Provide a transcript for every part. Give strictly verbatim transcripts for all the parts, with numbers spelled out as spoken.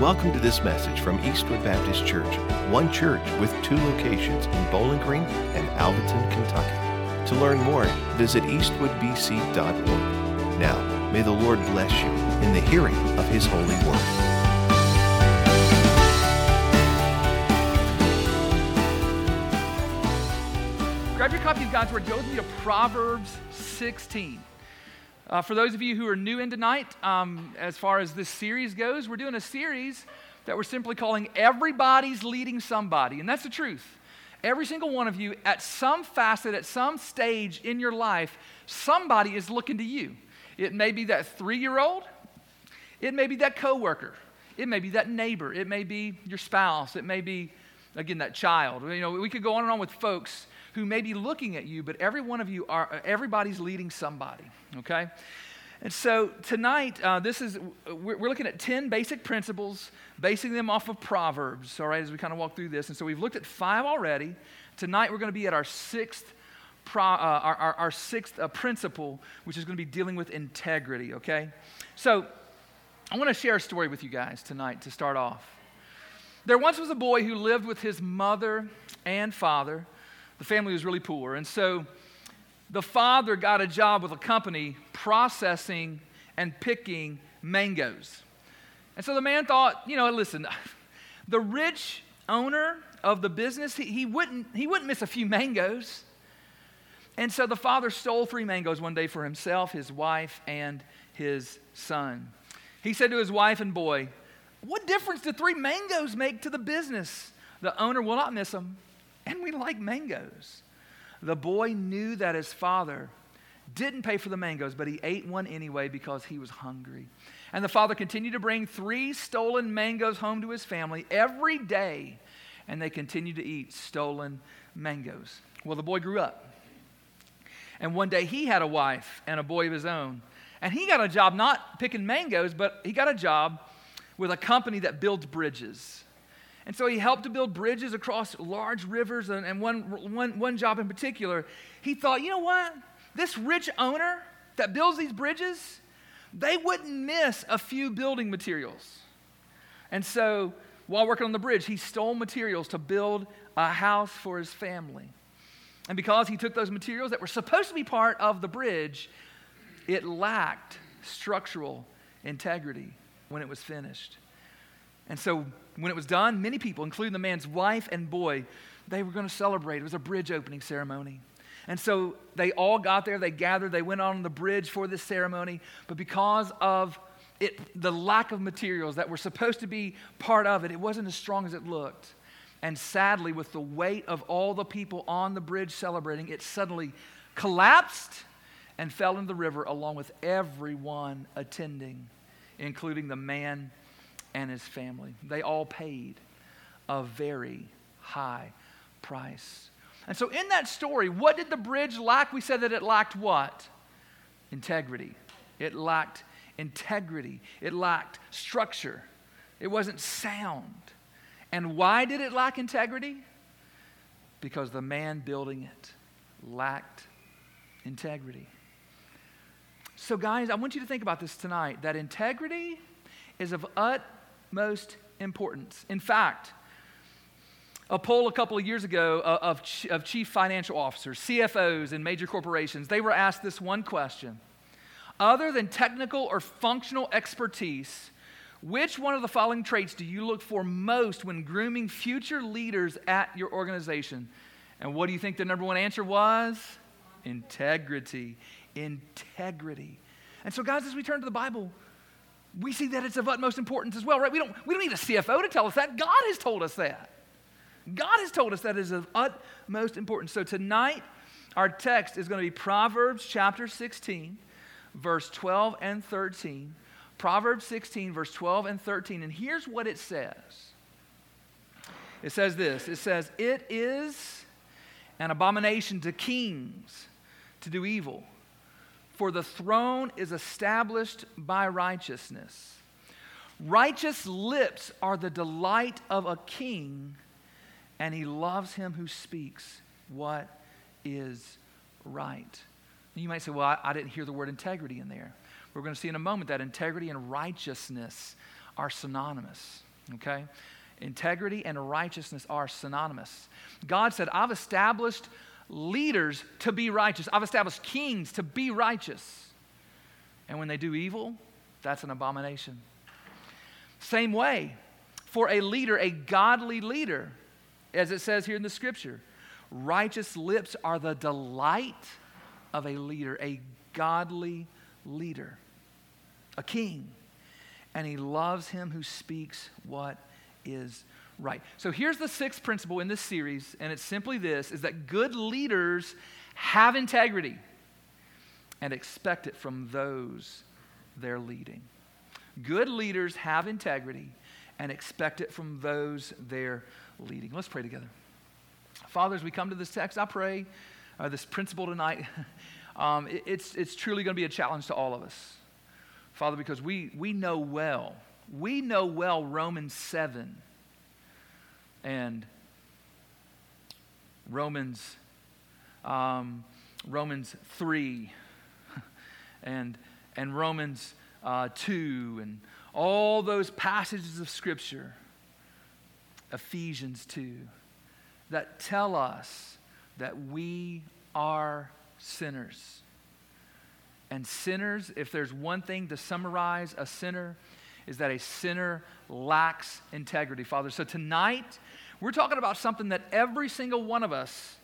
Welcome to this message from Eastwood Baptist Church, one church with two locations in Bowling Green and Alvaton, Kentucky. To learn more, visit eastwood b c dot org. Now, may the Lord bless you in the hearing of His holy word. Grab your copy of God's Word. Go with me to Proverbs sixteen. Uh, for those of you who are new in tonight, um, as far as this series goes, we're doing a series that we're simply calling Everybody's Leading Somebody. And that's the truth. Every single one of you, at some facet, at some stage in your life, somebody is looking to you. It may be that three-year-old. It may be that coworker. It may be that neighbor. It may be your spouse. It may be, again, that child. You know, we could go on and on with folks who may be looking at you, but every one of you are, everybody's leading somebody, okay? And so tonight, uh, this is, we're, we're looking at ten basic principles, basing them off of Proverbs, all right, as we kind of walk through this. And so we've looked at five already. Tonight, we're going to be at our sixth, pro, uh, our, our, our sixth uh, principle, which is going to be dealing with integrity, okay? So I want to share a story with you guys tonight to start off. There once was a boy who lived with his mother and father. The family was really poor, and so the father got a job with a company processing and picking mangoes. And so the man thought, you know, listen, the rich owner of the business, he, he wouldn't he wouldn't miss a few mangoes. And so the father stole three mangoes one day for himself, his wife, and his son. He said to his wife and boy, "What difference do three mangoes make to the business? The owner will not miss them. And we like mangoes." The boy knew that his father didn't pay for the mangoes, but he ate one anyway because he was hungry. And the father continued to bring three stolen mangoes home to his family every day, and they continued to eat stolen mangoes. Well, the boy grew up, and one day he had a wife and a boy of his own, and he got a job not picking mangoes, but he got a job with a company that builds bridges. And so he helped to build bridges across large rivers, and, and one, one, one job in particular, he thought, you know what? This rich owner that builds these bridges, they wouldn't miss a few building materials. And so while working on the bridge, he stole materials to build a house for his family. And because he took those materials that were supposed to be part of the bridge, it lacked structural integrity when it was finished. And so when it was done, many people, including the man's wife and boy, they were going to celebrate. It was a bridge opening ceremony. And so they all got there, they gathered, they went on the bridge for this ceremony. But because of it, the lack of materials that were supposed to be part of it, it wasn't as strong as it looked. And sadly, with the weight of all the people on the bridge celebrating, it suddenly collapsed and fell into the river along with everyone attending, including the man and his family. They all paid a very high price. And so in that story, what did the bridge lack? We said that it lacked what? Integrity. It lacked integrity. It lacked structure. It wasn't sound. And why did it lack integrity? Because the man building it lacked integrity. So guys, I want you to think about this tonight, that integrity is of utmost importance. In fact, a poll a couple of years ago of, of chief financial officers, C F Os in major corporations, they were asked this one question. Other than technical or functional expertise, which one of the following traits do you look for most when grooming future leaders at your organization? And what do you think the number one answer was? Integrity. Integrity. And so guys, as we turn to the Bible, we see that it's of utmost importance as well, right? We don't, we don't need a C F O to tell us that. God has told us that. God has told us that it is of utmost importance. So tonight, our text is going to be Proverbs chapter sixteen, verse twelve and thirteen. Proverbs sixteen, verse twelve and thirteen. And here's what it says. It says this. It says, "It is an abomination to kings to do evil, for the throne is established by righteousness. Righteous lips are the delight of a king, and he loves him who speaks what is right." And you might say, well, I, I didn't hear the word integrity in there. We're going to see in a moment that integrity and righteousness are synonymous. okay? Integrity and righteousness are synonymous. God said, I've established leaders to be righteous. I've established kings to be righteous. And when they do evil, that's an abomination. Same way, for a leader, a godly leader, as it says here in the scripture, righteous lips are the delight of a leader, a godly leader, a king. And he loves him who speaks what is right. So here's the sixth principle in this series, and it's simply this, is that good leaders have integrity and expect it from those they're leading. Good leaders have integrity and expect it from those they're leading. Let's pray together. Father, as we come to this text, I pray uh, this principle tonight, um, it, it's, it's truly going to be a challenge to all of us. Father, because we, we know well, we know well Romans seven and Romans, um, Romans three and, and Romans uh, two and all those passages of Scripture, Ephesians two, that tell us that we are sinners. And sinners, if there's one thing to summarize a sinner, is that a sinner lacks integrity, Father. So tonight, we're talking about something that every single one of us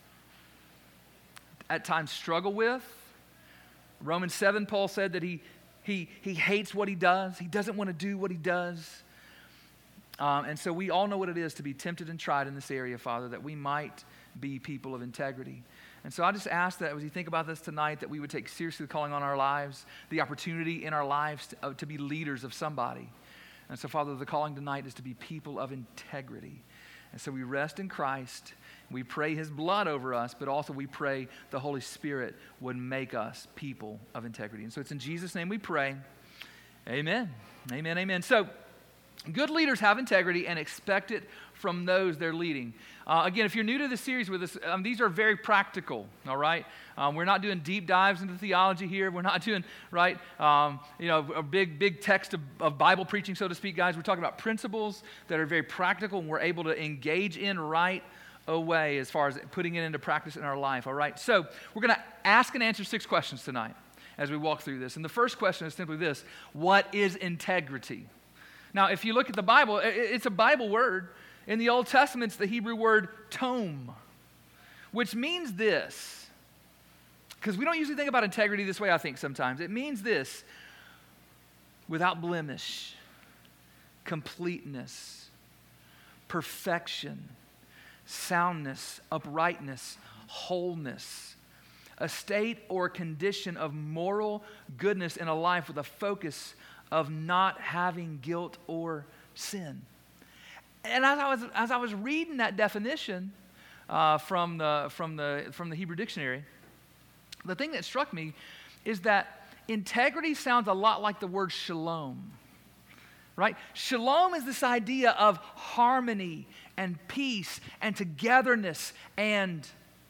at times struggle with. Romans seven, Paul said that he, he, he hates what he does. He doesn't want to do what he does. Um, and so we all know what it is to be tempted and tried in this area, Father, that we might be people of integrity. And so I just ask that as you think about this tonight, that we would take seriously the calling on our lives, the opportunity in our lives to, uh, to be leaders of somebody. And so, Father, the calling tonight is to be people of integrity. And so we rest in Christ. We pray his blood over us, but also we pray the Holy Spirit would make us people of integrity. And so it's in Jesus' name we pray. Amen. Amen, amen. So good leaders have integrity and expect it from those they're leading. Uh, again, if you're new to this series with us, um, these are very practical, all right? Um, we're not doing deep dives into theology here. We're not doing, right, um, you know, a big, big text of, of Bible preaching, so to speak, guys. We're talking about principles that are very practical and we're able to engage in right away as far as putting it into practice in our life, all right? So we're going to ask and answer six questions tonight as we walk through this. And the first question is simply this: what is integrity? Now, if you look at the Bible, it's a Bible word. In the Old Testament, it's the Hebrew word tom, which means this, because we don't usually think about integrity this way, I think, sometimes. It means this: without blemish, completeness, perfection, soundness, uprightness, wholeness, a state or condition of moral goodness in a life with a focus of not having guilt or sin. And as I was as I was reading that definition uh, from the from the from the Hebrew dictionary, the thing that struck me is that integrity sounds a lot like the word shalom, right? Shalom is this idea of harmony and peace and togetherness and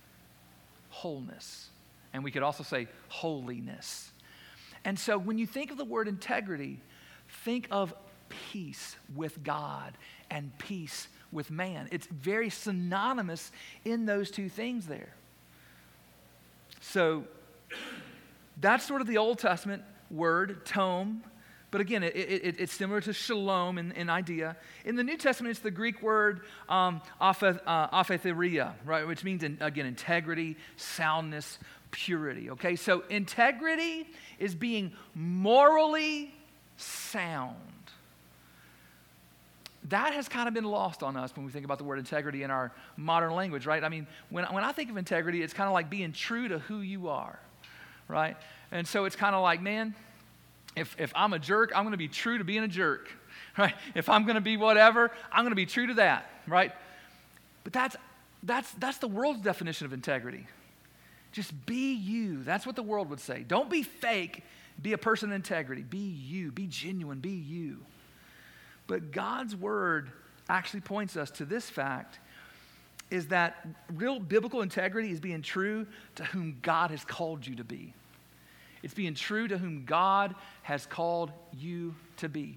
wholeness, and we could also say holiness. And so when you think of the word integrity, think of peace with God and peace with man. It's very synonymous in those two things there. So that's sort of the Old Testament word, tom. But again, it, it, it's similar to shalom in, in idea. In the New Testament, it's the Greek word um, aphe, uh, aphetheria, right, which means, in, again, integrity, soundness, purity. Okay, so integrity is being morally sound. That has kind of been lost on us when we think about the word integrity in our modern language, right? I mean, when, when I think of integrity, it's kind of like being true to who you are, right? And so it's kind of like, man, if, if I'm a jerk, I'm going to be true to being a jerk, right? If I'm going to be whatever, I'm going to be true to that, right? But that's, that's, that's the world's definition of integrity. Just be you. That's what the world would say. Don't be fake. Be a person of integrity. Be you. Be genuine. Be you. But God's word actually points us to this fact, is that real biblical integrity is being true to whom God has called you to be. It's being true to whom God has called you to be.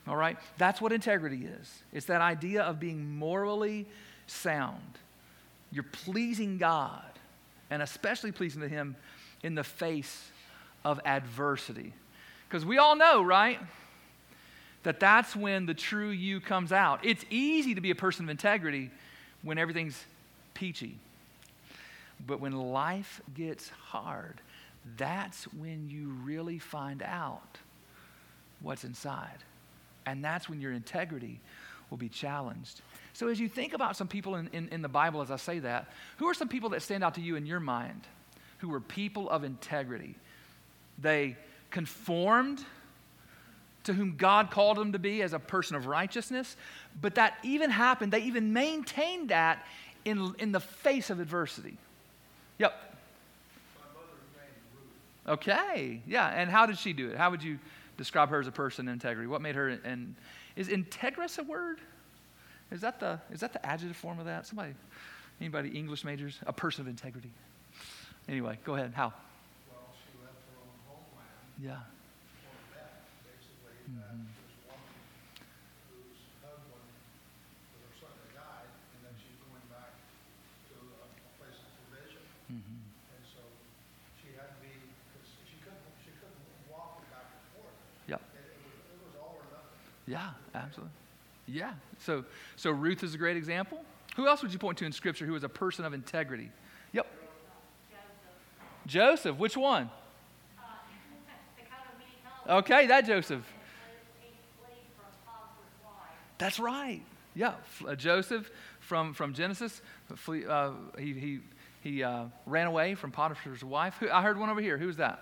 All right? That's what integrity is. It's that idea of being morally sound. You're pleasing God, and especially pleasing to Him in the face of adversity. Because we all know, right, that that's when the true you comes out. It's easy to be a person of integrity when everything's peachy. But when life gets hard, that's when you really find out what's inside. And that's when your integrity will be challenged. So as you think about some people in, in, in the Bible, as I say that, who are some people that stand out to you in your mind who were people of integrity? They conformed to whom God called them to be as a person of righteousness, but that even happened, they even maintained that in, in the face of adversity. Yep. My mother's name is Ruth. Okay, yeah, and how did she do it? How would you describe her as a person of integrity? What made her, and is integrous a word? Is that the is that the adjective form of that? Somebody, anybody English majors? A person of integrity. Anyway, go ahead. How? Well, she left her own homeland Yeah. for that, basically. Mm-hmm. That this woman whose husband was her son that died, and then she's going back to a, a place of provision. Mm-hmm. And so she had to be, because she couldn't, she couldn't walk back and forth. Yep. It, it, was, it was all or nothing. Yeah, absolutely. Yeah. So, so Ruth is a great example. Who else would you point to in Scripture who is a person of integrity? Yep. Joseph. Joseph. Which one? Uh, the kind of mean help. Okay, that Joseph. He fled from Potiphar's wife. That's right. Yeah, uh, Joseph from, from Genesis. Flee, uh, he he he uh, ran away from Potiphar's wife. Who, I heard one over here. Who's that?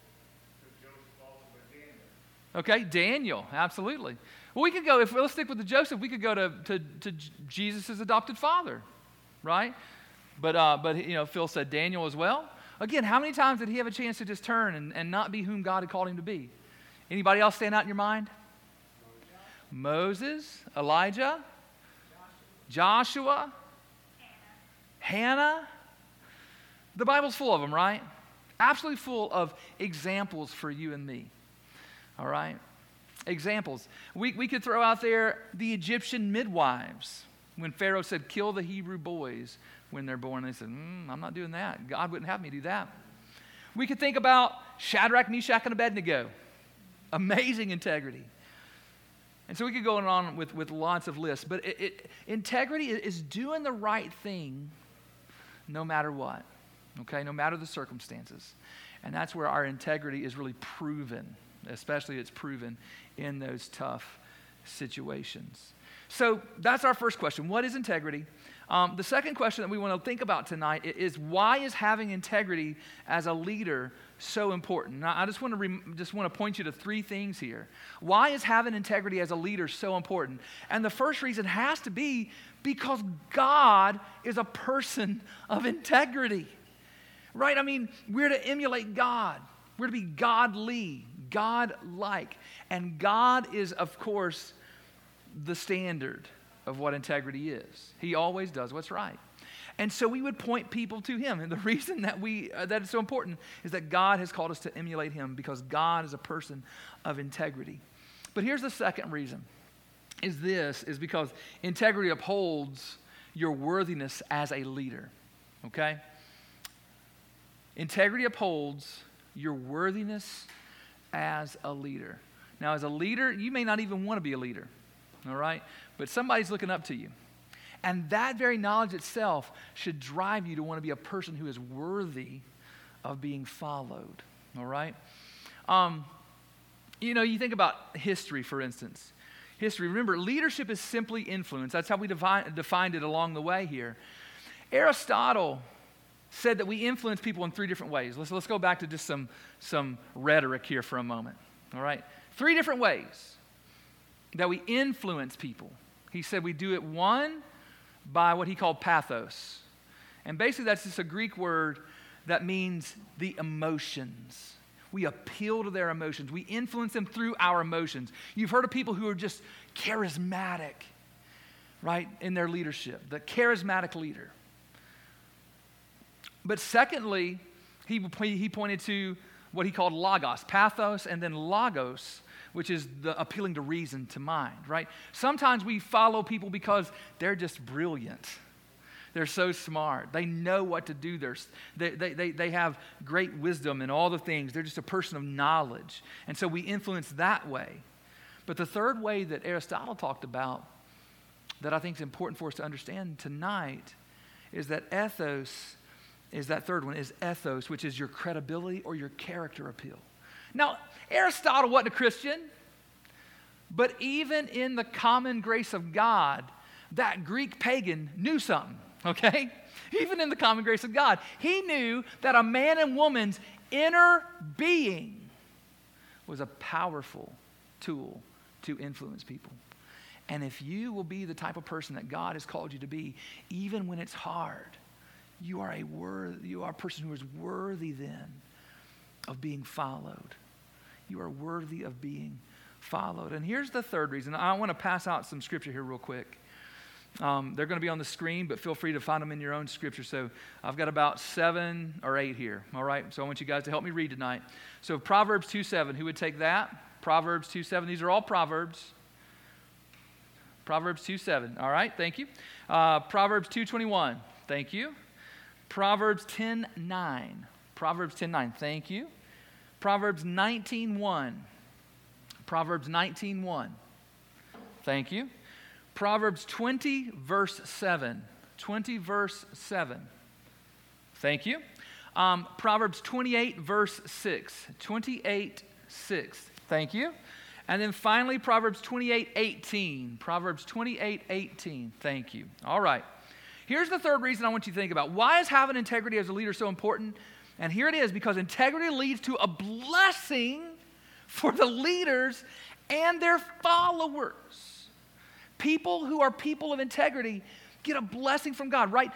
Okay, Daniel. Absolutely. Well, we could go, if let's stick with the Joseph, we could go to, to, to Jesus' adopted father, right? But, uh, but you know, Phil said Daniel as well. Again, how many times did he have a chance to just turn and, and not be whom God had called him to be? Anybody else stand out in your mind? Moses, Elijah, Joshua, Hannah. The Bible's full of them, right? Absolutely full of examples for you and me. All right? Examples. We, we could throw out there the Egyptian midwives. When Pharaoh said, kill the Hebrew boys when they're born, they said, mm, I'm not doing that. God wouldn't have me do that. We could think about Shadrach, Meshach, and Abednego. Amazing integrity. And so we could go on with, with lots of lists. But it, it, integrity is doing the right thing no matter what. Okay? No matter the circumstances. And that's where our integrity is really proven. Especially it's proven in those tough situations. So that's our first question. What is integrity? Um, the second question that we want to think about tonight is, why is having integrity as a leader so important? Now, I just want to re- just want to point you to three things here. Why is having integrity as a leader so important? And the first reason has to be because God is a person of integrity. Right? I mean, we're to emulate God. We're to be godly, God-like. And God is, of course, the standard of what integrity is. He always does what's right. And so we would point people to Him. And the reason that we uh, that is so important is that God has called us to emulate Him because God is a person of integrity. But here's the second reason, is this, is because integrity upholds your worthiness as a leader, okay? Integrity upholds your worthiness as a leader. Now, as a leader, you may not even want to be a leader, all right? But somebody's looking up to you. And that very knowledge itself should drive you to want to be a person who is worthy of being followed, all right? Um, you know, you think about history, for instance. History, remember, leadership is simply influence. That's how we define, defined it along the way here. Aristotle said that we influence people in three different ways. Let's, let's go back to just some, some rhetoric here for a moment, all right? Three different ways that we influence people. He said we do it, one, by what he called pathos. And basically that's just a Greek word that means the emotions. We appeal to their emotions. We influence them through our emotions. You've heard of people who are just charismatic, right, in their leadership, the charismatic leader. But secondly, he, he pointed to what he called logos, pathos, and then logos, which is the appealing to reason, to mind, right? Sometimes we follow people because they're just brilliant. They're so smart. They know what to do. They're, they, they, they, they have great wisdom in all the things. They're just a person of knowledge. And so we influence that way. But the third way that Aristotle talked about that I think is important for us to understand tonight is that ethos is that third one, is ethos, which is your credibility or your character appeal. Now, Aristotle wasn't a Christian, but even in the common grace of God, that Greek pagan knew something. Okay? Even in the common grace of God, he knew that a man and woman's inner being was a powerful tool to influence people. And if you will be the type of person that God has called you to be, even when it's hard, you are a worthy, you are a person who is worthy then of being followed. You are worthy of being followed. And here's the third reason. I want to pass out some scripture here real quick. Um, they're going to be on the screen, but feel free to find them in your own scripture. So I've got about seven or eight here, all right? So I want you guys to help me read tonight. So Proverbs two seven, who would take that? Proverbs two seven, these are all Proverbs. Proverbs two seven, all right, thank you. Uh, Proverbs two twenty-one, thank you. Proverbs ten nine, Proverbs ten nine, thank you. Proverbs nineteen one, Proverbs nineteen one, thank you. Proverbs twenty, verse seven. twenty, verse seven. Thank you. Um, Proverbs twenty-eight, verse six. twenty-eight, six. Thank you. And then finally, Proverbs twenty-eight, eighteen. Proverbs twenty-eight, eighteen. Thank you. All right. Here's the third reason I want you to think about. Why is having integrity as a leader so important? And here it is, because integrity leads to a blessing for the leaders and their followers. People who are people of integrity get a blessing from God, right?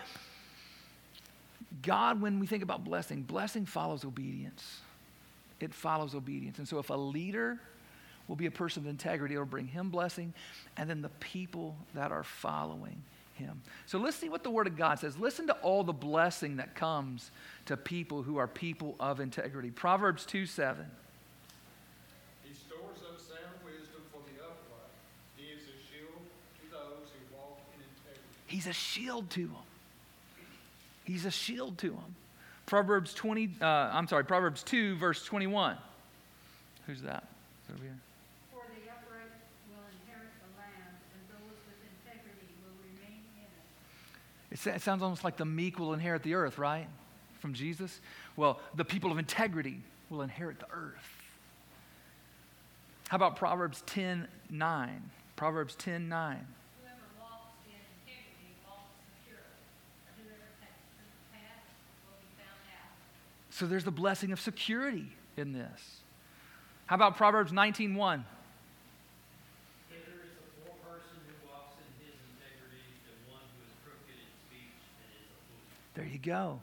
God, when we think about blessing, blessing follows obedience. It follows obedience. And so if a leader will be a person of integrity, it will bring him blessing, and then the people that are following him. So let's see what the Word of God says. Listen to all the blessing that comes to people who are people of integrity. Proverbs two seven. He stores up sound wisdom for the upright. He is a shield to those who walk in integrity. He's a shield to them. He's a shield to them. Proverbs twenty. Uh, I'm sorry. Proverbs two, verse twenty-one. Who's that? Is that over here? For the upright will inherit the land, and those with integrity will remain in it. It, sa- it sounds almost like the meek will inherit the earth, right? From Jesus. Well, the people of integrity will inherit the earth. How about Proverbs ten nine? Proverbs ten nine. Whoever walks in integrity walks securely. Whoever takes the path will be found out. So there's the blessing of security in this. How about Proverbs nineteen one? Better is a poor person who walks in his integrity than one who is crooked in speech and is a fool. There you go.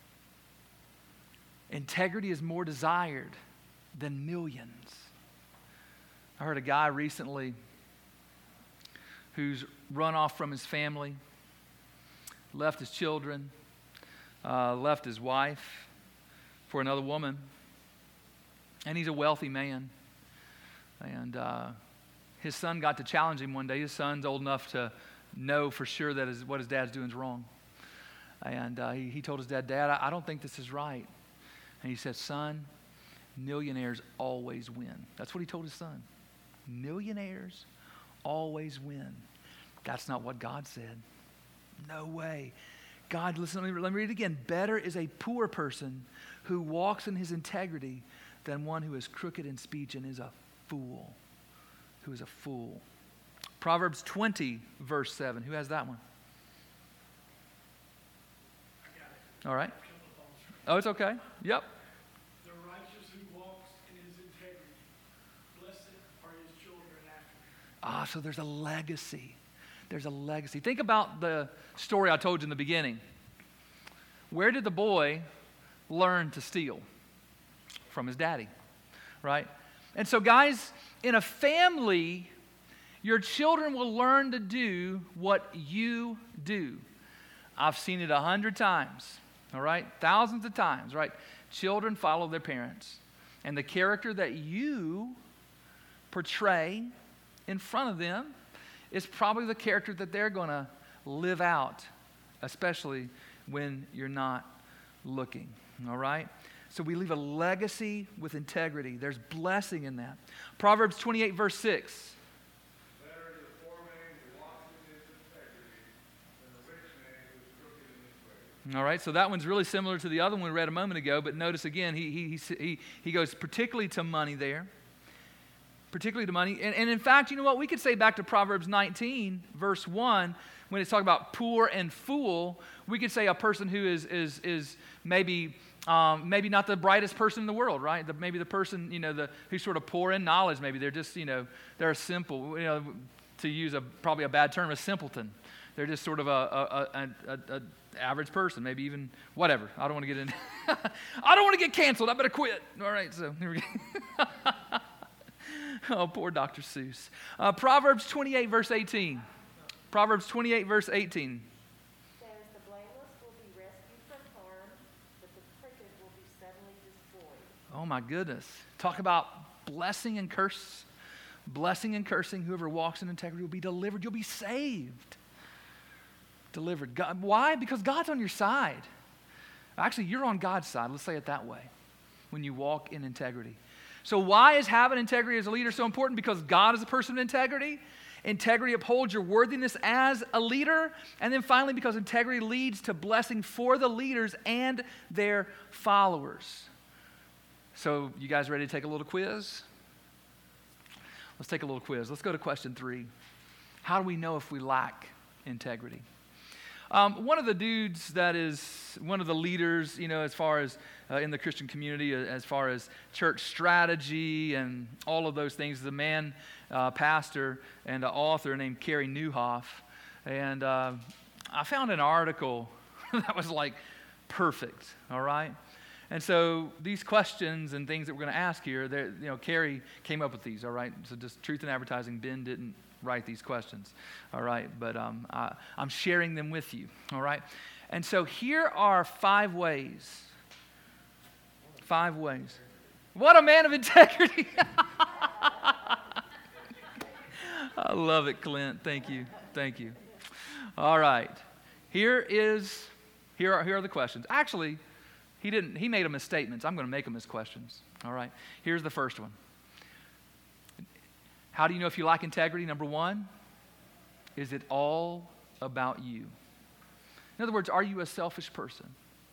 Integrity is more desired than millions. I heard a guy recently who's run off from his family, left his children, uh, left his wife for another woman, and he's a wealthy man. And uh, his son got to challenge him one day. His son's old enough to know for sure that his, what his dad's doing is wrong. And uh, he, he told his dad, Dad, I, I don't think this is right. And he said, son, millionaires always win. That's what he told his son. Millionaires always win. That's not what God said. No way. God, listen, let me, let me read it again. Better is a poor person who walks in his integrity than one who is crooked in speech and is a fool. Who is a fool. Proverbs twenty, verse seven. Who has that one? I got it. All right. Oh, it's okay. Yep. The righteous who walks in his integrity, blessed are his children after him. Ah, so there's a legacy. There's a legacy. Think about the story I told you in the beginning. Where did the boy learn to steal? From his daddy, right? And so, guys, in a family, your children will learn to do what you do. I've seen it a hundred times, all right? Thousands of times, right? Children follow their parents. And the character that you portray in front of them is probably the character that they're going to live out, especially when you're not looking, all right? So we leave a legacy with integrity. There's blessing in that. Proverbs twenty-eight, verse six. Better is a poor man who walks in his integrity than a rich man who is crooked in his way. All right, so that one's really similar to the other one we read a moment ago, but notice again, he, he, he, he, he goes particularly to money there. Particularly to money. And, and in fact, you know what? We could say back to Proverbs nineteen, verse one, when it's talking about poor and fool, we could say a person who is is is maybe um, maybe not the brightest person in the world, right? The, maybe the person, you know, the who's sort of poor in knowledge. Maybe they're just, you know, they're simple. You know, to use a probably a bad term, a simpleton. They're just sort of a a, a, a, a average person, maybe even whatever. I don't want to get in. I don't want to get canceled. I better quit. All right, so here we go. Oh, poor Doctor Seuss. Uh, Proverbs twenty-eight, verse eighteen. Proverbs twenty-eight, verse eighteen. Says the blameless will be rescued from harm, but the crooked will be suddenly destroyed. Oh, my goodness. Talk about blessing and curse. Blessing and cursing. Whoever walks in integrity will be delivered. You'll be saved. Delivered. God, why? Because God's on your side. Actually, you're on God's side. Let's say it that way. When you walk in integrity. So why is having integrity as a leader so important? Because God is a person of integrity. Integrity upholds your worthiness as a leader. And then finally, because integrity leads to blessing for the leaders and their followers. So you guys ready to take a little quiz? Let's take a little quiz. Let's go to question three. How do we know if we lack integrity? Um, one of the dudes that is one of the leaders, you know, as far as uh, in the Christian community, uh, as far as church strategy and all of those things, is a man, uh, pastor, and an author named Carey Nieuwhof. And uh, I found an article that was like perfect, all right? And so these questions and things that we're going to ask here, you know, Carey came up with these, all right? So just truth in advertising, Ben didn't write these questions, all right? But um, I, I'm sharing them with you, all right? And so here are five ways. Five ways. What a man of integrity. I love it, Clint. Thank you. Thank you. All right. Here is, here are, here are the questions. Actually, he didn't, he made them as statements. I'm going to make them as questions, all right? Here's the first one. How do you know if you lack integrity? Number one, is it all about you? In other words, are you a selfish person?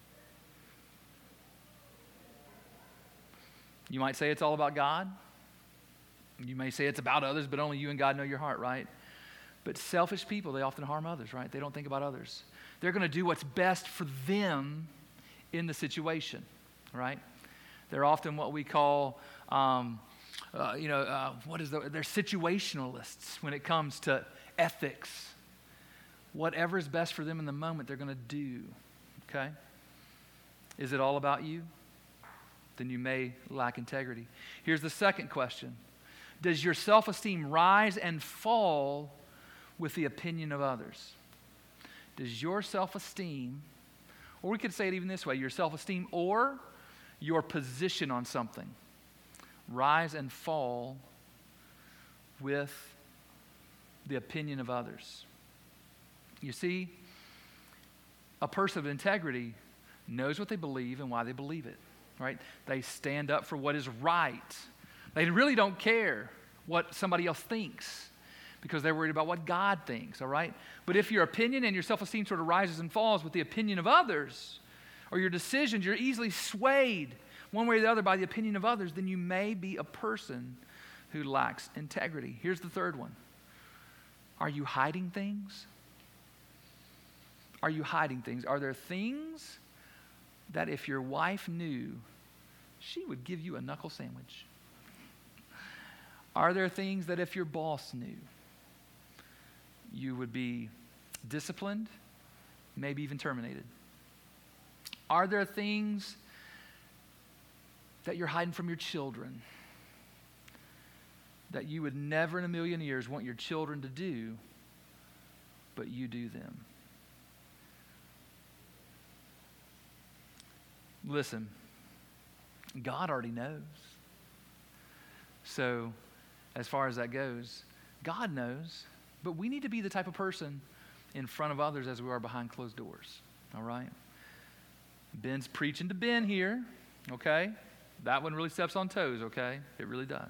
You might say it's all about God. You may say it's about others, but only you and God know your heart, right? But selfish people, they often harm others, right? They don't think about others. They're going to do what's best for them in the situation, right? They're often what we call... Um, Uh, you know, uh, what is the, they're situationalists when it comes to ethics. Whatever is best for them in the moment, they're going to do, okay? Is it all about you? Then you may lack integrity. Here's the second question. Does your self-esteem rise and fall with the opinion of others? Does your self-esteem, or we could say it even this way, your self-esteem or your position on something, rise and fall with the opinion of others? You see, a person of integrity knows what they believe and why they believe it, right? They stand up for what is right. They really don't care what somebody else thinks because they're worried about what God thinks, all right? But if your opinion and your self-esteem sort of rises and falls with the opinion of others or your decisions, you're easily swayed one way or the other by the opinion of others, then you may be a person who lacks integrity. Here's the third one. Are you hiding things? Are you hiding things? Are there things that if your wife knew, she would give you a knuckle sandwich? Are there things that if your boss knew, you would be disciplined, maybe even terminated? Are there things that you're hiding from your children that you would never in a million years want your children to do, but you do them? Listen, God already knows. So as far as that goes. God knows, but we need to be the type of person in front of others as we are behind closed doors, all right? Ben's preaching to Ben here, okay? That one really steps on toes, okay? It really does.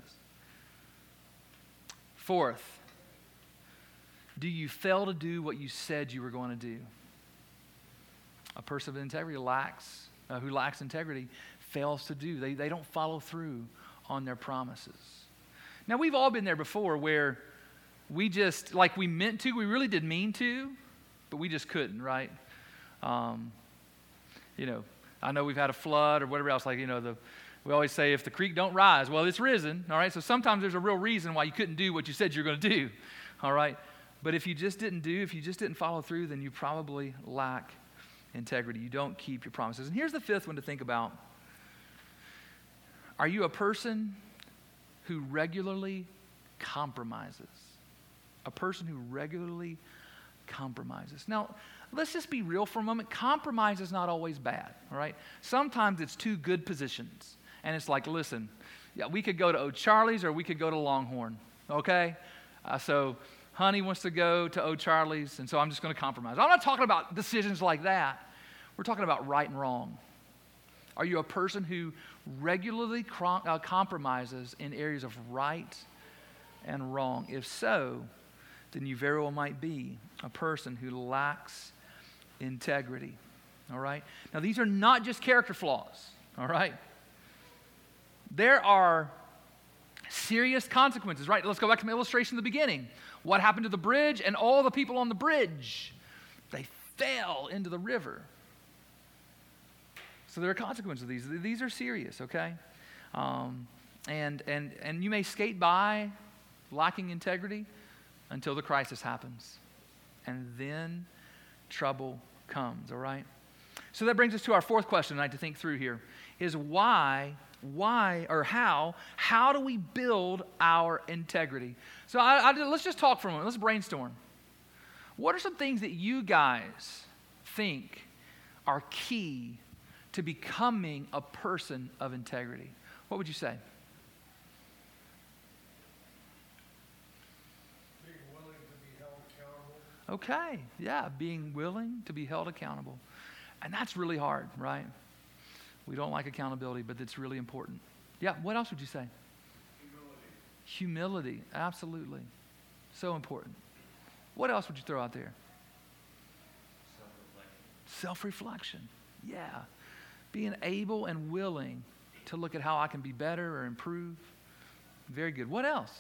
Fourth, do you fail to do what you said you were going to do? A person of integrity lacks, uh, who lacks integrity fails to do. They, they don't follow through on their promises. Now, we've all been there before where we just, like we meant to, we really did mean to, but we just couldn't, right? Um, you know, I know we've had a flood or whatever else, like, you know, the we always say if the creek don't rise, well, it's risen, all right? So sometimes there's a real reason why you couldn't do what you said you're going to do, all right? But if you just didn't do, if you just didn't follow through, then you probably lack integrity. You don't keep your promises. And here's the fifth one to think about. Are you a person who regularly compromises? A person who regularly compromises. Now, let's just be real for a moment. Compromise is not always bad, all right? Sometimes it's two good positions. And it's like, listen, yeah, we could go to O'Charlie's or we could go to Longhorn, okay? Uh, so Honey wants to go to O'Charlie's, and so I'm just going to compromise. I'm not talking about decisions like that. We're talking about right and wrong. Are you a person who regularly crom- uh, compromises in areas of right and wrong? If so, then you very well might be a person who lacks integrity, all right? Now, these are not just character flaws, all right? There are serious consequences, right? Let's go back to my illustration at the beginning. What happened to the bridge and all the people on the bridge? They fell into the river. So there are consequences of these. These are serious, okay? Um, and, and, and you may skate by lacking integrity until the crisis happens. And then trouble comes, all right? So that brings us to our fourth question tonight to think through here, is why, why, or how, how do we build our integrity? So I, I, let's just talk for a moment. Let's brainstorm. What are some things that you guys think are key to becoming a person of integrity? What would you say? Being willing to be held accountable. Okay, yeah, being willing to be held accountable. And that's really hard, right? We don't like accountability, but it's really important. Yeah, what else would you say? Humility. Humility, absolutely. So important. What else would you throw out there? Self-reflection. Self-reflection, yeah. Being able and willing to look at how I can be better or improve. Very good. What else?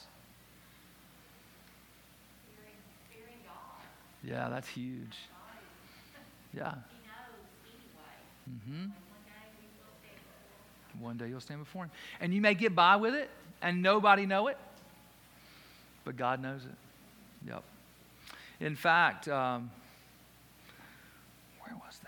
Fearing, fearing God. Yeah, that's huge. Yeah. He knows anyway. Mm-hmm. And one day we will stand before him. One day you'll stand before him. And you may get by with it and nobody know it, but God knows it. Yep. In fact, um, where was that?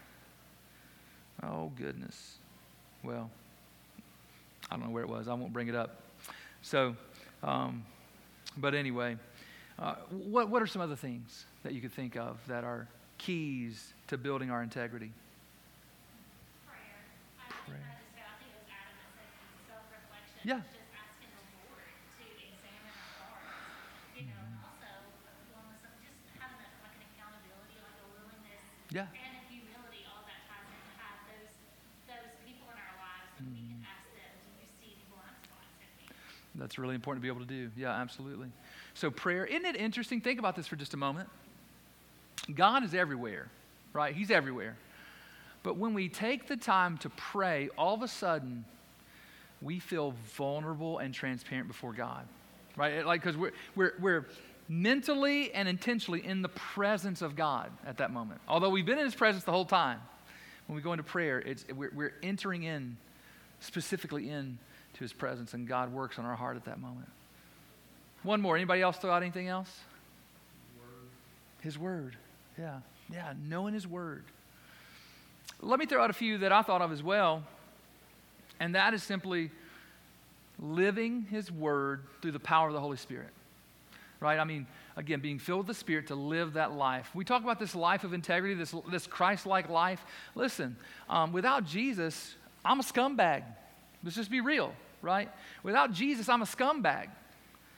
Oh, goodness. Well, I don't know where it was. I won't bring it up. So, um, but anyway, uh, what, what are some other things that you could think of that are keys to building our integrity? Prayer. I think Prayer. I just said, I think it was Adam that said self-reflection. Yeah. Just asking the Lord to examine our hearts. You know, and also going with some, just having a, like an accountability, like a willingness. Yeah. And a humility, all that ties in to have those those people in our lives that we can ask them, do you see any blind spots in me? That's really important to be able to do. Yeah, absolutely. So prayer, isn't it interesting? Think about this for just a moment. God is everywhere, right? He's everywhere. But when we take the time to pray, all of a sudden, we feel vulnerable and transparent before God, right? Like, because we're, we're, we're mentally and intentionally in the presence of God at that moment. Although we've been in His presence the whole time, when we go into prayer, it's, we're, we're entering in, specifically in to His presence, and God works on our heart at that moment. One more. Anybody else throw out anything else? Word. His Word. Yeah. Yeah, knowing His Word. Let me throw out a few that I thought of as well, and that is simply living His Word through the power of the Holy Spirit. Right? I mean, again, being filled with the Spirit to live that life. We talk about this life of integrity, this, this Christ-like life. Listen, um, without Jesus, I'm a scumbag. Let's just be real, right? Without Jesus, I'm a scumbag.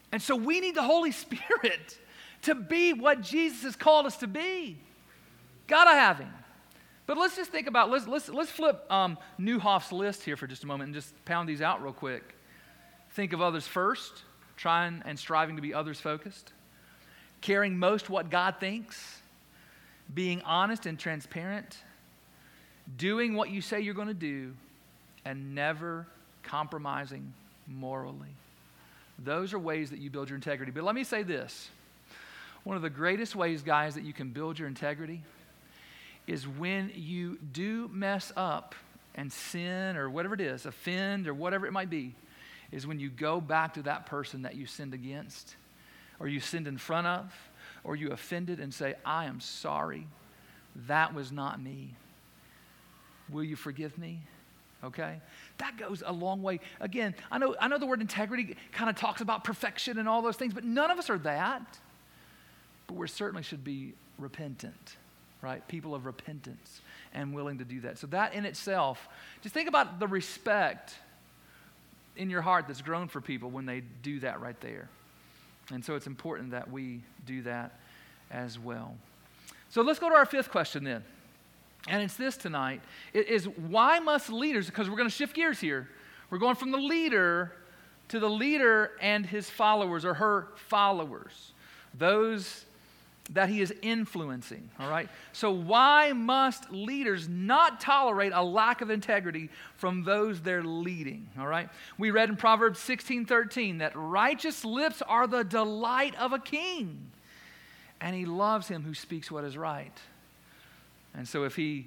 And so we need the Holy Spirit to be what Jesus has called us to be. Gotta have him. But let's just think about, let's, let's, let's flip um, Newhoff's list here for just a moment and just pound these out real quick. Think of others first, trying and striving to be others focused, caring most what God thinks, being honest and transparent, doing what you say you're going to do, and never compromising morally. Those are ways that you build your integrity. But let me say this. One of the greatest ways, guys, that you can build your integrity is when you do mess up and sin or whatever it is, offend or whatever it might be, is when you go back to that person that you sinned against or you sinned in front of or you offended and say, I am sorry. That was not me. Will you forgive me? Okay? That goes a long way. Again, I know, I know the word integrity kind of talks about perfection and all those things, but none of us are that. But we certainly should be repentant, right? People of repentance and willing to do that. So that in itself, just think about the respect in your heart that's grown for people when they do that right there. And so it's important that we do that as well. So let's go to our fifth question then. And it's this tonight. It is, why must leaders, because we're going to shift gears here. We're going from the leader to the leader and his followers or her followers. Those that he is influencing, all right? So why must leaders not tolerate a lack of integrity from those they're leading, all right? We read in Proverbs sixteen thirteen that righteous lips are the delight of a king, and he loves him who speaks what is right. And so if he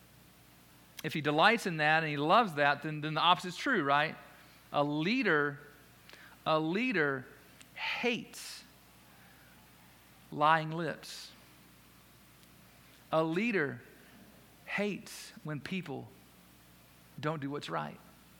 if he delights in that and he loves that, then, then the opposite's true, right? A leader, a leader hates lying lips. A leader hates when people don't do what's right.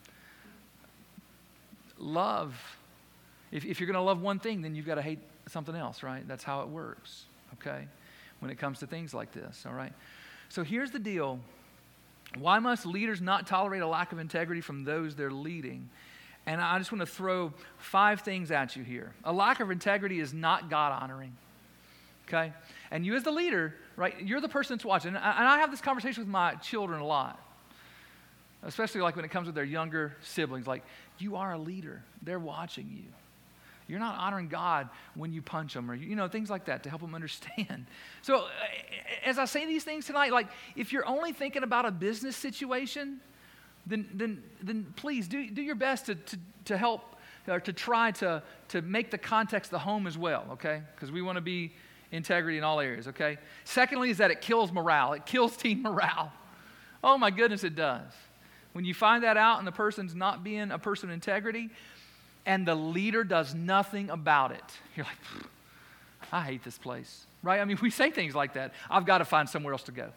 Love, if, if you're going to love one thing, then you've got to hate something else, right? That's how it works, okay? When it comes to things like this, all right? So here's the deal. Why must leaders not tolerate a lack of integrity from those they're leading? And I just want to throw five things at you here. A lack of integrity is not God-honoring. Okay? And you as the leader, right, you're the person that's watching. And I, and I have this conversation with my children a lot, especially like when it comes with their younger siblings. Like, you are a leader. They're watching you. You're not honoring God when you punch them or, you know, things like that to help them understand. So uh, as I say these things tonight, like, if you're only thinking about a business situation, then then then please do, do your best to, to, to help or to try to, to make the context the home as well, okay? Because we want to be integrity in all areas, okay? Secondly is that it kills morale. It kills team morale. Oh my goodness, it does. When you find that out and the person's not being a person of integrity and the leader does nothing about it, you're like, I hate this place, right? I mean, we say things like that. I've got to find somewhere else to go.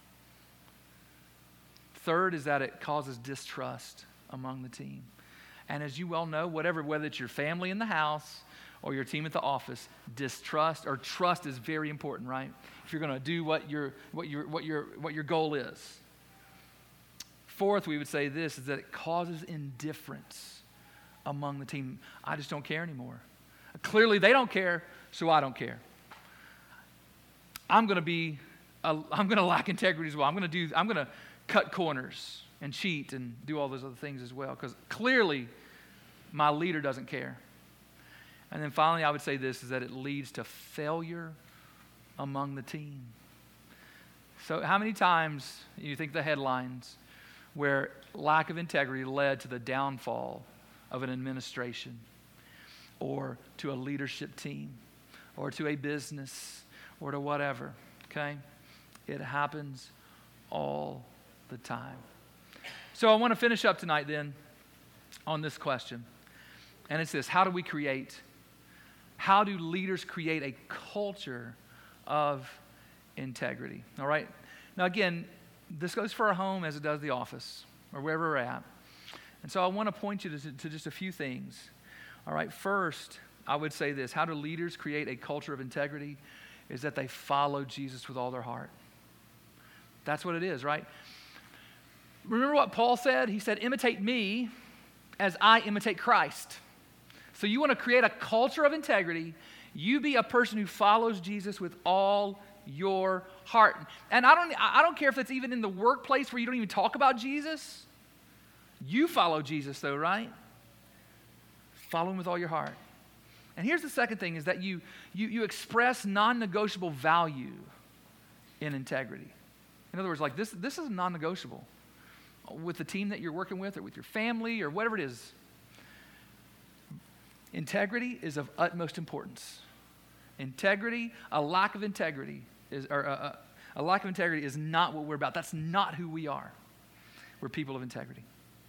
Third is that it causes distrust among the team. And as you well know, whatever, whether it's your family in the house or your team at the office, distrust or trust is very important, right? If you're going to do what your what your what your what your goal is. Fourth, we would say this is that it causes indifference among the team. I just don't care anymore. Clearly, they don't care, so I don't care. I'm going to be a, I'm going to lack integrity as well. I'm going to do I'm going to cut corners and cheat and do all those other things as well because clearly my leader doesn't care. And then finally, I would say this, is that it leads to failure among the team. So how many times you think the headlines where lack of integrity led to the downfall of an administration or to a leadership team or to a business or to whatever, okay? It happens all the time. So I want to finish up tonight then on this question. And it's this, how do we create How do leaders create a culture of integrity? All right. Now, again, this goes for our home as it does the office or wherever we're at. And so I want to point you to, to just a few things. All right. First, I would say this. How do leaders create a culture of integrity? Is that they follow Jesus with all their heart. That's what it is, right? Remember what Paul said? He said, imitate me as I imitate Christ. So you want to create a culture of integrity. You be a person who follows Jesus with all your heart. And I don't, I don't care if that's even in the workplace where you don't even talk about Jesus. You follow Jesus though, right? Follow him with all your heart. And here's the second thing is that you, you, you express non-negotiable value in integrity. In other words, like this, this is non-negotiable with the team that you're working with or with your family or whatever it is. Integrity is of utmost importance. Integrity, a lack of integrity is, or a, a, a lack of integrity is not what we're about. That's not who we are. We're people of integrity.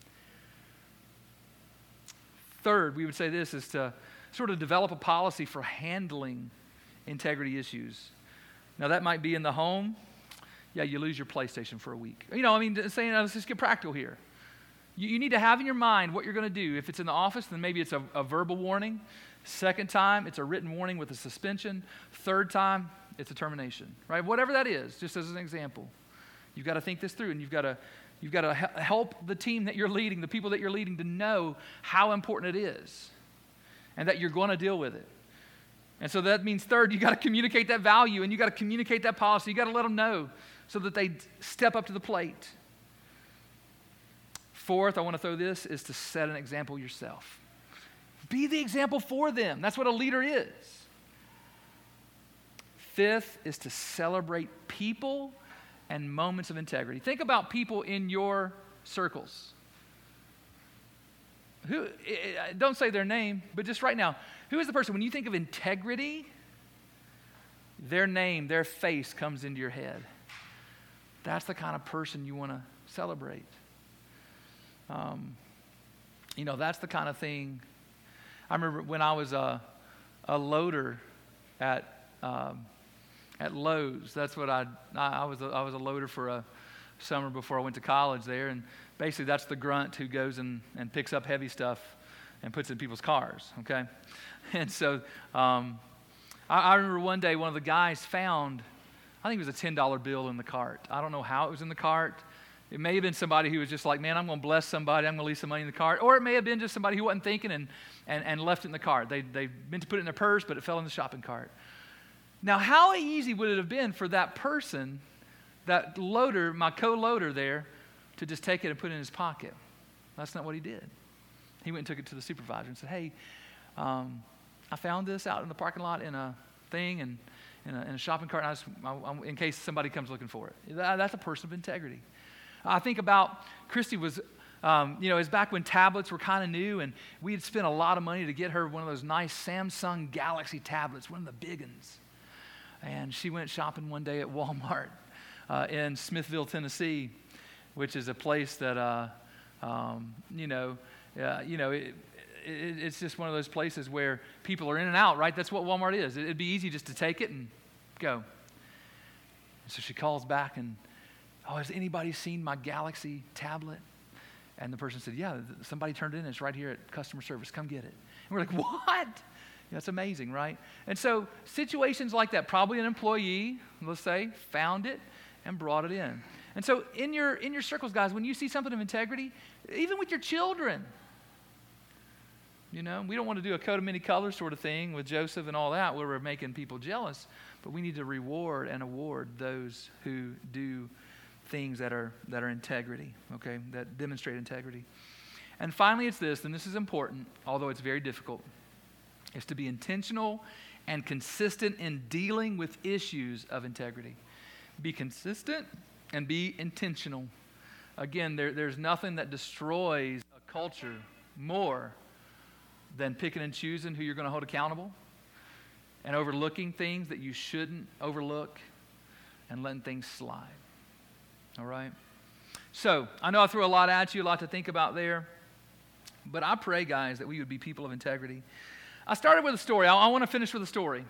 Third, we would say this is to sort of develop a policy for handling integrity issues. Now that might be in the home. Yeah, you lose your PlayStation for a week. You know, I mean, saying, let's just get practical here. You, you need to have in your mind what you're going to do. If it's in the office, then maybe it's a, a verbal warning. Second time, it's a written warning with a suspension. Third time, it's a termination, right? Whatever that is, just as an example. You've got to think this through, and you've got to you've got to help the team that you're leading, the people that you're leading, to know how important it is, and that you're going to deal with it. And so that means third, you got to communicate that value, and you got to communicate that policy. You got to let them know so that they step up to the plate. Fourth, I want to throw this, is to set an example yourself. Be the example for them. That's what a leader is. Fifth is to celebrate people and moments of integrity. Think about people in your circles. Who? Don't say their name, but just right now, who is the person, when you think of integrity, their name, their face comes into your head. That's the kind of person you want to celebrate. Um, you know, that's the kind of thing. I remember when I was a, a loader at um, at Lowe's. That's what I I was. A, I was a loader for a summer before I went to college there, and basically that's the grunt who goes and, and picks up heavy stuff and puts it in people's cars. Okay, and so um, I, I remember one day one of the guys found, I think it was a ten dollar bill in the cart. I don't know how it was in the cart. It may have been somebody who was just like, man, I'm going to bless somebody. I'm going to leave some money in the cart. Or it may have been just somebody who wasn't thinking and, and, and left it in the cart. They, they meant to put it in their purse, but it fell in the shopping cart. Now, how easy would it have been for that person, that loader, my co-loader there, to just take it and put it in his pocket? That's not what he did. He went and took it to the supervisor and said, hey, um, I found this out in the parking lot in a thing and in a, in a shopping cart, and I just, I, I, in case somebody comes looking for it. That, that's a person of integrity. I think about Christy was, um, you know, it was back when tablets were kind of new, and we had spent a lot of money to get her one of those nice Samsung Galaxy tablets, one of the big ones. And she went shopping one day at Walmart uh, in Smithville, Tennessee, which is a place that, uh, um, you know, uh, you know, it, it, it's just one of those places where people are in and out, right? That's what Walmart is. It'd be easy just to take it and go. And so she calls back and, oh, has anybody seen my Galaxy tablet? And the person said, yeah, somebody turned it in. It's right here at customer service. Come get it. And we're like, what? That's amazing, right? And so situations like that, probably an employee, let's say, found it and brought it in. And so in your in your circles, guys, when you see something of integrity, even with your children, you know, we don't want to do a coat of many colors sort of thing with Joseph and all that where we're making people jealous, but we need to reward and award those who do things that are that are integrity, okay, that demonstrate integrity. And finally, it's this, and this is important, although it's very difficult, is to be intentional and consistent in dealing with issues of integrity. Be consistent and be intentional. Again, there, there's nothing that destroys a culture more than picking and choosing who you're going to hold accountable and overlooking things that you shouldn't overlook and letting things slide. All right? So, I know I threw a lot at you, a lot to think about there, but I pray, guys, that we would be people of integrity. I started with a story. I, I want to finish with a story.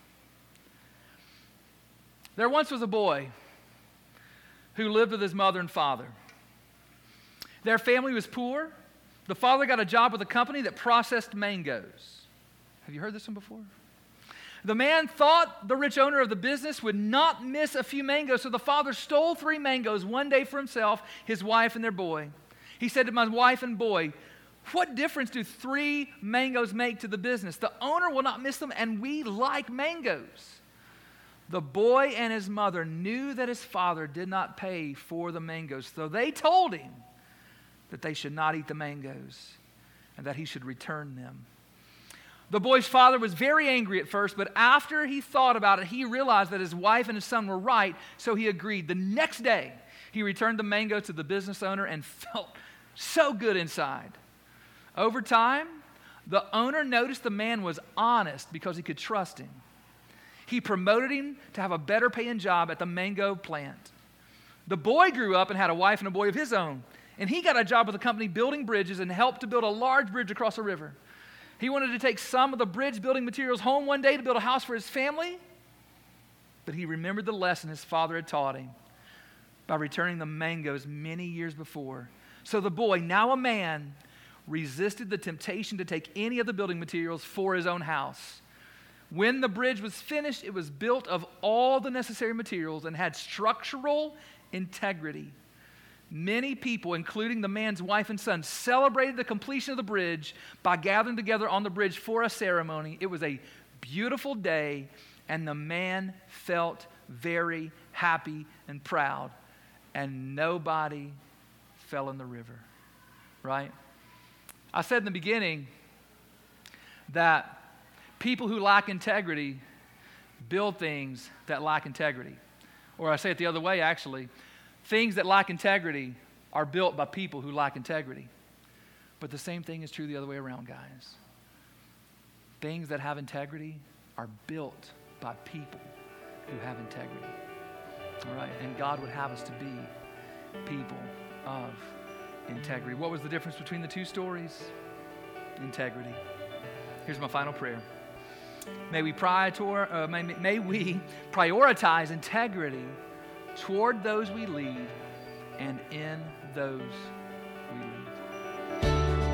There once was a boy who lived with his mother and father. Their family was poor. The father got a job with a company that processed mangoes. Have you heard this one before? The man thought the rich owner of the business would not miss a few mangoes, so the father stole three mangoes one day for himself, his wife, and their boy. He said to my wife and boy, What difference do three mangoes make to the business? The owner will not miss them, and we like mangoes. The boy and his mother knew that his father did not pay for the mangoes, so they told him that they should not eat the mangoes and that he should return them. The boy's father was very angry at first, but after he thought about it, he realized that his wife and his son were right, so he agreed. The next day, he returned the mango to the business owner and felt so good inside. Over time, the owner noticed the man was honest because he could trust him. He promoted him to have a better paying job at the mango plant. The boy grew up and had a wife and a boy of his own, and he got a job with a company building bridges and helped to build a large bridge across a river. He wanted to take some of the bridge building materials home one day to build a house for his family, but he remembered the lesson his father had taught him by returning the mangoes many years before. So the boy, now a man, resisted the temptation to take any of the building materials for his own house. When the bridge was finished, it was built of all the necessary materials and had structural integrity. Many people, including the man's wife and son, celebrated the completion of the bridge by gathering together on the bridge for a ceremony. It was a beautiful day, and the man felt very happy and proud, and nobody fell in the river, right? I said in the beginning that people who lack integrity build things that lack integrity. Or I say it the other way, actually. Things that lack integrity are built by people who lack integrity. But the same thing is true the other way around, guys. Things that have integrity are built by people who have integrity. All right? And God would have us to be people of integrity. What was the difference between the two stories? Integrity. Here's my final prayer. May we, prior, uh, may, may we prioritize integrity toward those we lead and in those we lead.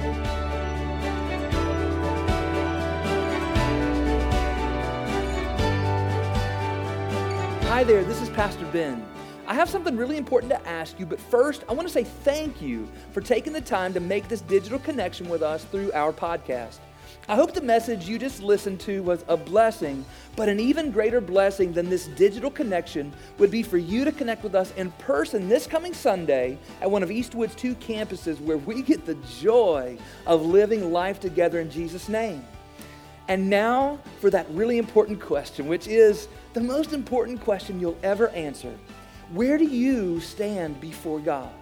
Hi there, this is Pastor Ben. I have something really important to ask you, but first, I want to say thank you for taking the time to make this digital connection with us through our podcast. I hope the message you just listened to was a blessing, but an even greater blessing than this digital connection would be for you to connect with us in person this coming Sunday at one of Eastwood's two campuses where we get the joy of living life together in Jesus' name. And now for that really important question, which is the most important question you'll ever answer. Where do you stand before God?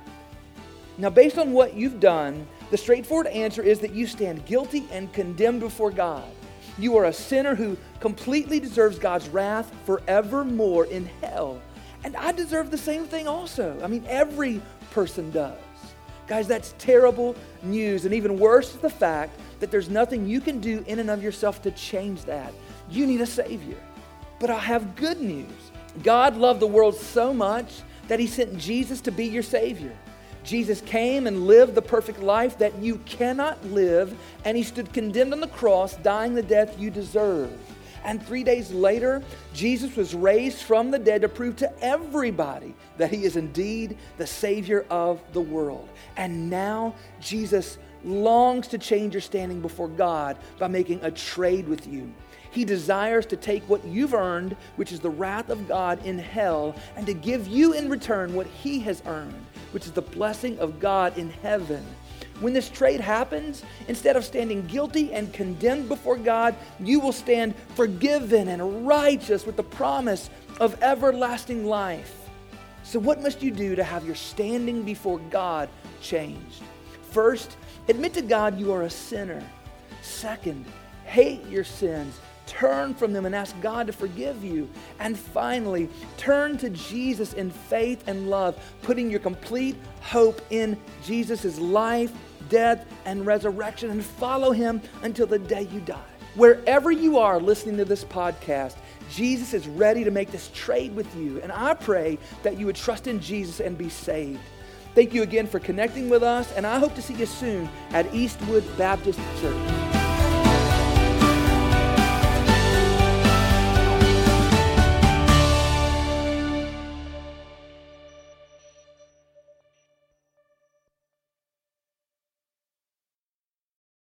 Now, based on what you've done, the straightforward answer is that you stand guilty and condemned before God. You are a sinner who completely deserves God's wrath forevermore in hell. And I deserve the same thing also. I mean, every person does. Guys, that's terrible news. And even worse is the fact that there's nothing you can do in and of yourself to change that. You need a Savior. But I have good news. God loved the world so much that He sent Jesus to be your Savior. Jesus came and lived the perfect life that you cannot live, and He stood condemned on the cross, dying the death you deserve. And three days later, Jesus was raised from the dead to prove to everybody that He is indeed the Savior of the world. And now Jesus longs to change your standing before God by making a trade with you. He desires to take what you've earned, which is the wrath of God in hell, and to give you in return what He has earned, which is the blessing of God in heaven. When this trade happens, instead of standing guilty and condemned before God, you will stand forgiven and righteous with the promise of everlasting life. So what must you do to have your standing before God changed? First, admit to God you are a sinner. Second, hate your sins. Turn from them and ask God to forgive you. And finally, turn to Jesus in faith and love, putting your complete hope in Jesus' life, death, and resurrection, and follow Him until the day you die. Wherever you are listening to this podcast, Jesus is ready to make this trade with you. And I pray that you would trust in Jesus and be saved. Thank you again for connecting with us, and I hope to see you soon at Eastwood Baptist Church.